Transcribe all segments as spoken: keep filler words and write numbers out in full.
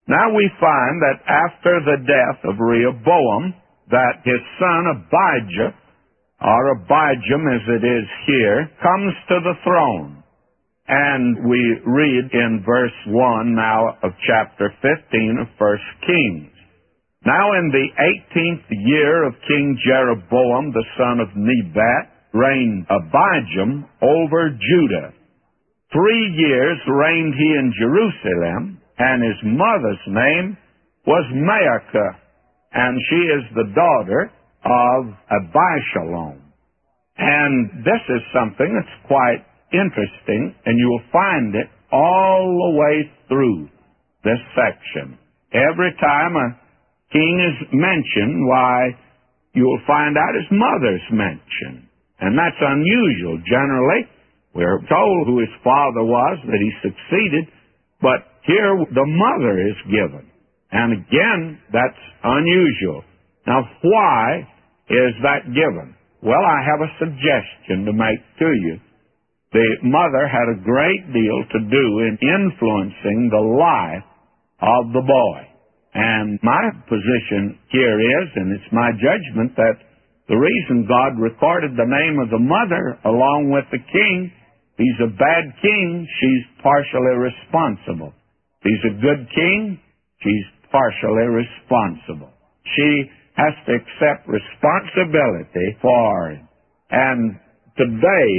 Now we find that after the death of Rehoboam, that his son Abijah, or Abijam as it is here, comes to the throne. And we read in verse one now of chapter fifteen of First Kings. Now in the eighteenth year of King Jeroboam, the son of Nebat, reigned Abijam over Judah. Three years reigned he in Jerusalem, and his mother's name was Maacah, and she is the daughter of Abishalom. And this is something that's quite interesting, and you will find it all the way through this section. Every time a king is mentioned, why, you will find out his mother's mentioned. And that's unusual. Generally, we're told who his father was, that he succeeded, but here the mother is given. And again, that's unusual. Now, why is that given? Well, I have a suggestion to make to you. The mother had a great deal to do in influencing the life of the boy. And my position here is, and it's my judgment, that the reason God recorded the name of the mother along with the king, he's a bad king, she's partially responsible. He's a good king, she's partially responsible. She has to accept responsibility for him. And today,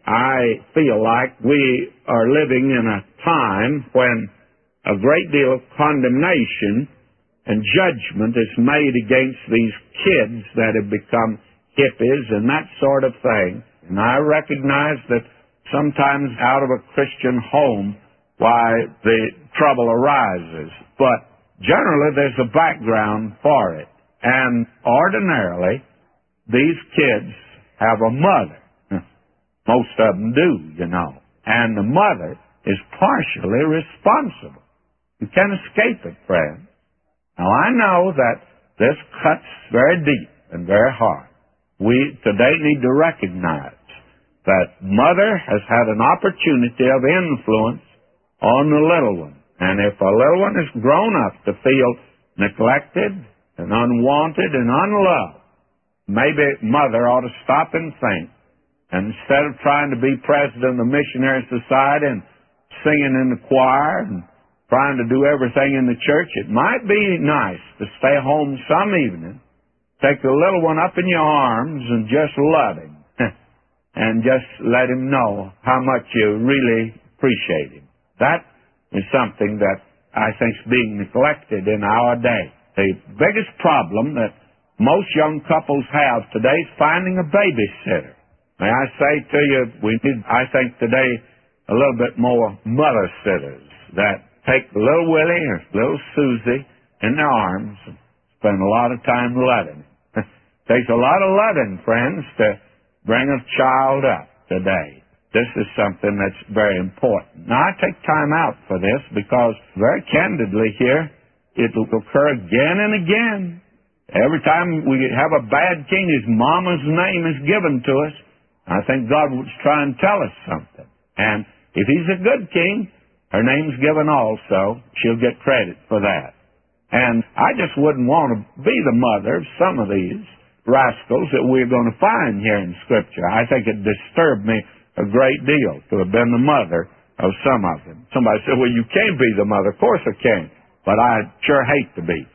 I feel like we are living in a time when a great deal of condemnation and judgment is made against these kids that have become hippies and that sort of thing. And I recognize that sometimes out of a Christian home, why, the trouble arises. But generally, there's a background for it. And ordinarily, these kids have a mother. Most of them do, you know. And the mother is partially responsible. You can't escape it, friend. Now, I know that this cuts very deep and very hard. We today need to recognize that mother has had an opportunity of influence on the little one. And if a little one has grown up to feel neglected and unwanted and unloved, maybe mother ought to stop and think. And instead of trying to be president of the Missionary Society and singing in the choir and trying to do everything in the church, it might be nice to stay home some evening, take the little one up in your arms and just love him and just let him know how much you really appreciate him. That is something that I think is being neglected in our day. The biggest problem that most young couples have today is finding a babysitter. May I say to you, we need, I think today, a little bit more mother-sitters that take little Willie or little Susie in their arms and spend a lot of time loving him. Takes a lot of loving, friends, to bring a child up today. This is something that's very important. Now, I take time out for this because, very candidly here, it will occur again and again. Every time we have a bad king, his mama's name is given to us. I think God was trying to tell us something. And if he's a good king, her name's given also. She'll get credit for that. And I just wouldn't want to be the mother of some of these rascals that we're going to find here in Scripture. I think it disturbed me a great deal to have been the mother of some of them. Somebody said, well, you can't be the mother. Of course I can't. But I sure hate to be.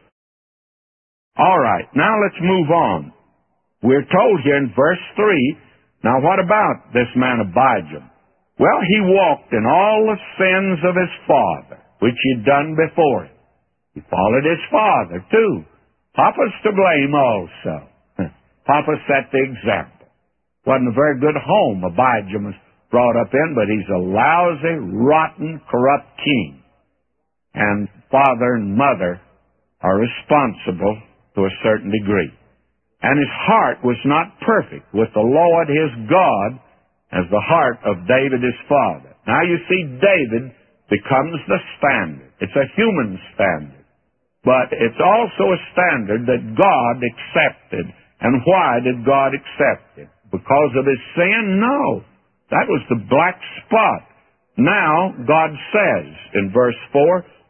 All right, now let's move on. We're told here in verse three, now what about this man Abijam? Well, he walked in all the sins of his father, which he'd done before him. He followed his father, too. Papa's to blame also. Papa set the example. Wasn't a very good home Abijam was brought up in, but he's a lousy, rotten, corrupt king. And father and mother are responsible to a certain degree. And his heart was not perfect with the Lord his God as the heart of David his father. Now you see, David becomes the standard. It's a human standard. But it's also a standard that God accepted. And why did God accept it? Because of his sin? No. That was the black spot. Now, God says in verse four,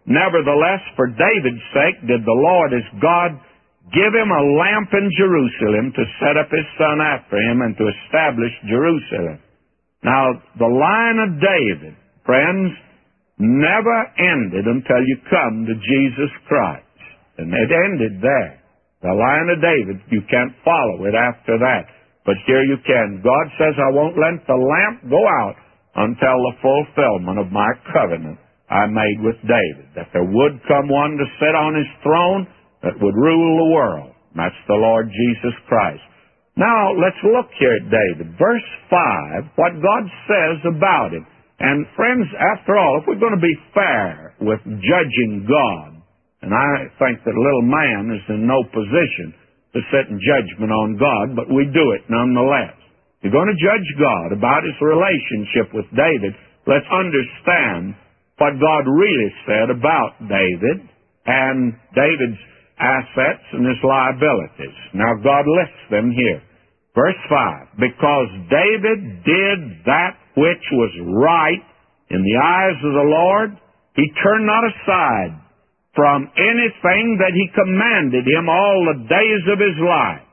Nevertheless, for David's sake did the Lord his God give him a lamp in Jerusalem to set up his son after him and to establish Jerusalem. Now, the line of David, friends, never ended until you come to Jesus Christ. And it ended there. The line of David, you can't follow it after that. But here you can. God says, I won't let the lamp go out until the fulfillment of my covenant I made with David, that there would come one to sit on his throne that would rule the world. That's the Lord Jesus Christ. Now, let's look here at David. Verse five, what God says about him. And friends, after all, if we're going to be fair with judging God, and I think that little man is in no position to sit in judgment on God, but we do it nonetheless. If you're going to judge God about his relationship with David, let's understand what God really said about David and David's assets and his liabilities. Now, God lists them here. Verse five, because David did that which was right in the eyes of the Lord, he turned not aside from anything that he commanded him all the days of his life.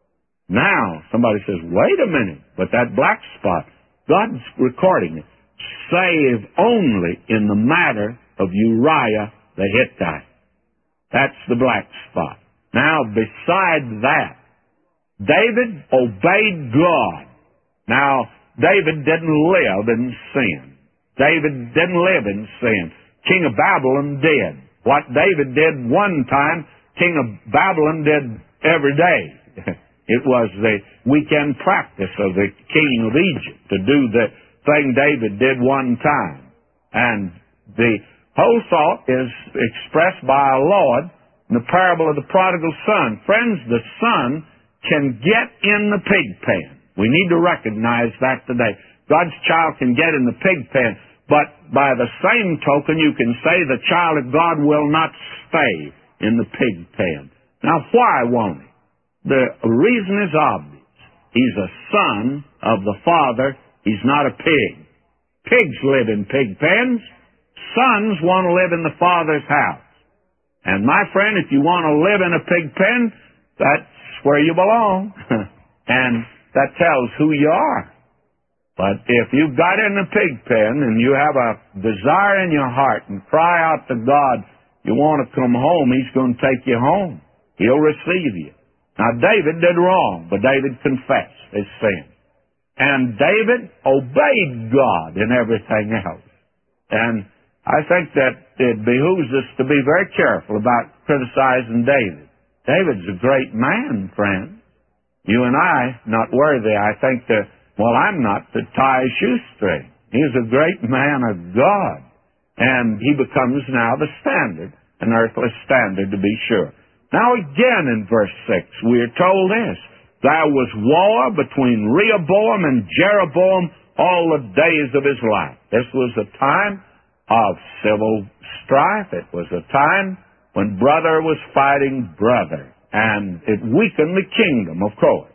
Now, somebody says, wait a minute, but that black spot, God's recording it. Save only in the matter of Uriah the Hittite. That's the black spot. Now, beside that, David obeyed God. Now, David didn't live in sin. David didn't live in sin. King of Babylon did. What David did one time, King of Babylon did every day. It was the weekend practice of the king of Egypt to do the thing David did one time. And the whole thought is expressed by our Lord in the parable of the prodigal son. Friends, the son can get in the pig pen. We need to recognize that today. God's child can get in the pig pen, but by the same token, you can say the child of God will not stay in the pig pen. Now, why won't he? The reason is obvious. He's a son of the Father. He's not a pig. Pigs live in pig pens. Sons want to live in the Father's house. And my friend, if you want to live in a pig pen, that's where you belong. And that tells who you are. But if you've got in a pig pen and you have a desire in your heart and cry out to God, you want to come home, he's going to take you home. He'll receive you. Now, David did wrong, but David confessed his sin. And David obeyed God in everything else. And I think that it behooves us to be very careful about criticizing David. David's a great man, friend. You and I, not worthy, I think, to, well, I'm not to tie a shoestring. He's a great man of God. And he becomes now the standard, an earthly standard to be sure. Now again in verse six, we are told this. There was war between Rehoboam and Jeroboam all the days of his life. This was a time of civil strife. It was a time when brother was fighting brother. And it weakened the kingdom, of course.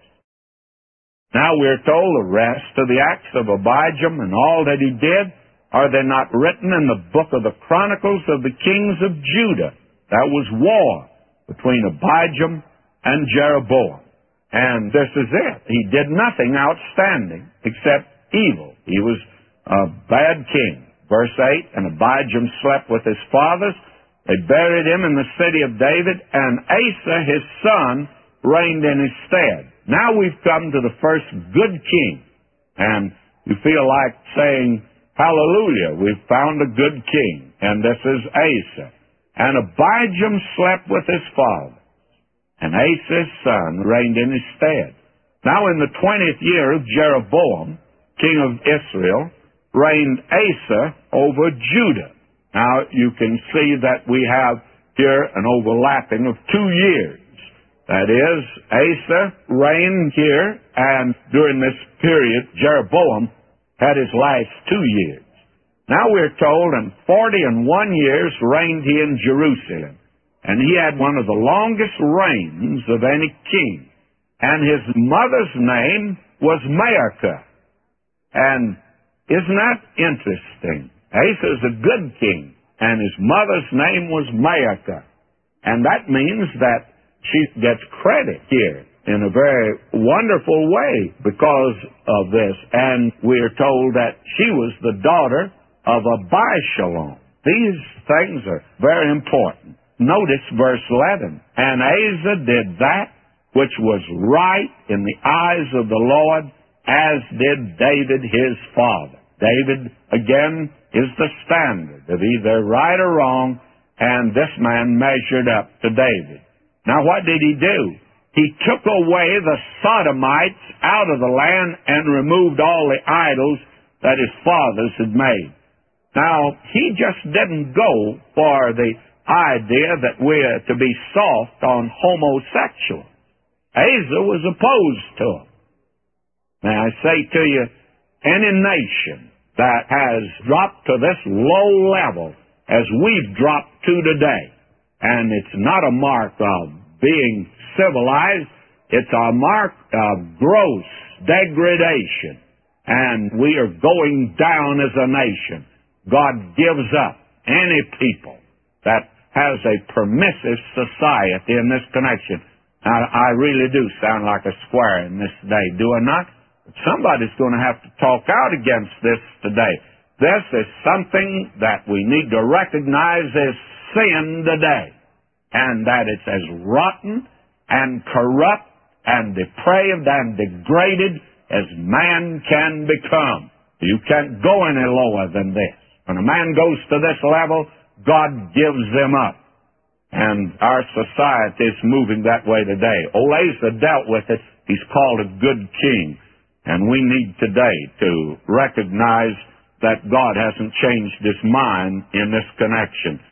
Now we're told the rest of the acts of Abijam and all that he did, are they not written in the book of the Chronicles of the kings of Judah? That was war between Abijam and Jeroboam. And this is it. He did nothing outstanding except evil. He was a bad king. Verse eight, and Abijam slept with his fathers. They buried him in the city of David, and Asa, his son, reigned in his stead. Now we've come to the first good king. And you feel like saying, hallelujah, we've found a good king. And this is Asa. And Abijam slept with his father, and Asa's son reigned in his stead. Now in the twentieth year of Jeroboam, king of Israel, reigned Asa over Judah. Now you can see that we have here an overlapping of two years. That is, Asa reigned here, and during this period, Jeroboam had his last two years. Now we're told, in forty and one years reigned he in Jerusalem. And he had one of the longest reigns of any king. And his mother's name was Maacah. And isn't that interesting? Asa is a good king. and his mother's name was Maacah. And that means that she gets credit here in a very wonderful way because of this. And we're told that she was the daughter of Abishalom. These things are very important. Notice verse eleven. And Asa did that which was right in the eyes of the Lord, as did David his father. David, again, is the standard of either right or wrong, and this man measured up to David. Now, what did he do? He took away the Sodomites out of the land and removed all the idols that his fathers had made. Now, he just didn't go for the idea that we're to be soft on homosexuals. Asa was opposed to him. May I say to you, any nation that has dropped to this low level as we've dropped to today, and it's not a mark of being civilized, it's a mark of gross degradation, and we are going down as a nation. God gives up any people that has a permissive society in this connection. Now, I really do sound like a square in this day, do I not? But somebody's going to have to talk out against this today. This is something that we need to recognize as sin today, and that it's as rotten and corrupt and depraved and degraded as man can become. You can't go any lower than this. When a man goes to this level, God gives them up. And our society is moving that way today. Old Asa dealt with it. He's called a good king. And we need today to recognize that God hasn't changed his mind in this connection.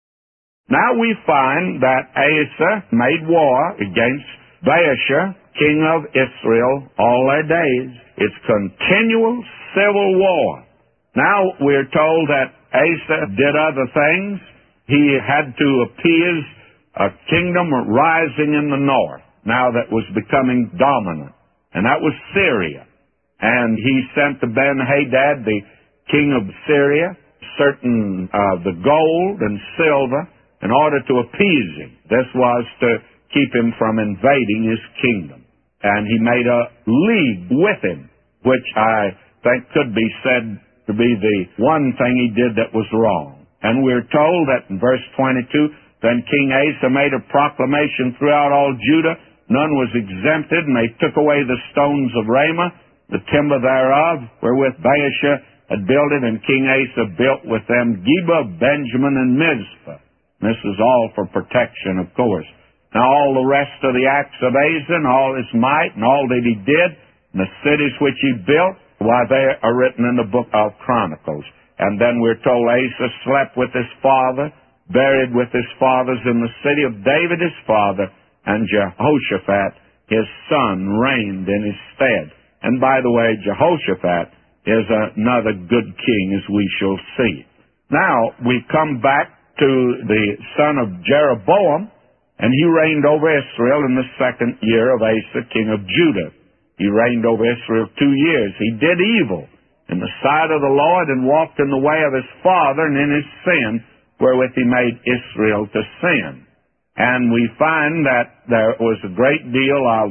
Now we find that Asa made war against Baasha, king of Israel, all their days. It's continual civil war. Now we're told that Asa did other things. He had to appease a kingdom rising in the north, now that was becoming dominant, and that was Syria. And he sent to Ben-Hadad, the king of Syria, certain of uh, the gold and silver in order to appease him. This was to keep him from invading his kingdom. And he made a league with him, which I think could be said to be the one thing he did that was wrong. And we're told that in verse twenty-two, then King Asa made a proclamation throughout all Judah. None was exempted, and they took away the stones of Ramah, the timber thereof, wherewith Baasha had built it, and King Asa built with them Geba, Benjamin, and Mizpah. And this is all for protection, of course. Now all the rest of the acts of Asa, and all his might, and all that he did, and the cities which he built, why, they are written in the book of Chronicles. And then we're told Asa slept with his father, buried with his fathers in the city of David his father, and Jehoshaphat his son reigned in his stead. And by the way, Jehoshaphat is another good king, as we shall see. Now we come back to the son of Jeroboam, and he reigned over Israel in the second year of Asa, king of Judah. He reigned over Israel two years. He did evil in the sight of the Lord, and walked in the way of his father, and in his sin, wherewith he made Israel to sin. And we find that there was a great deal of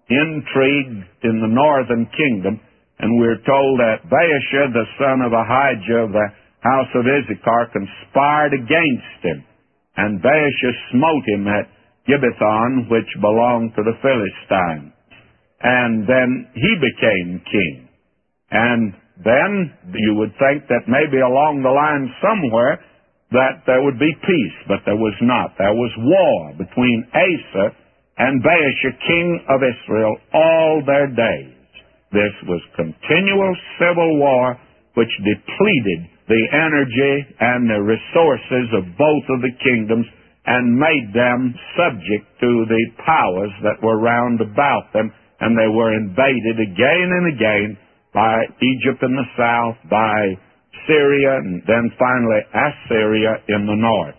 intrigue in the northern kingdom, and we're told that Baasha, the son of Ahijah of the house of Issachar, conspired against him, and Baasha smote him at Gibbethon, which belonged to the Philistines. And then he became king. And then you would think that maybe along the line somewhere that there would be peace, but there was not. There was war between Asa and Baasha, king of Israel, all their days. This was continual civil war which depleted the energy and the resources of both of the kingdoms and made them subject to the powers that were round about them, and they were invaded again and again by Egypt in the south, by Syria, and then finally Assyria in the north.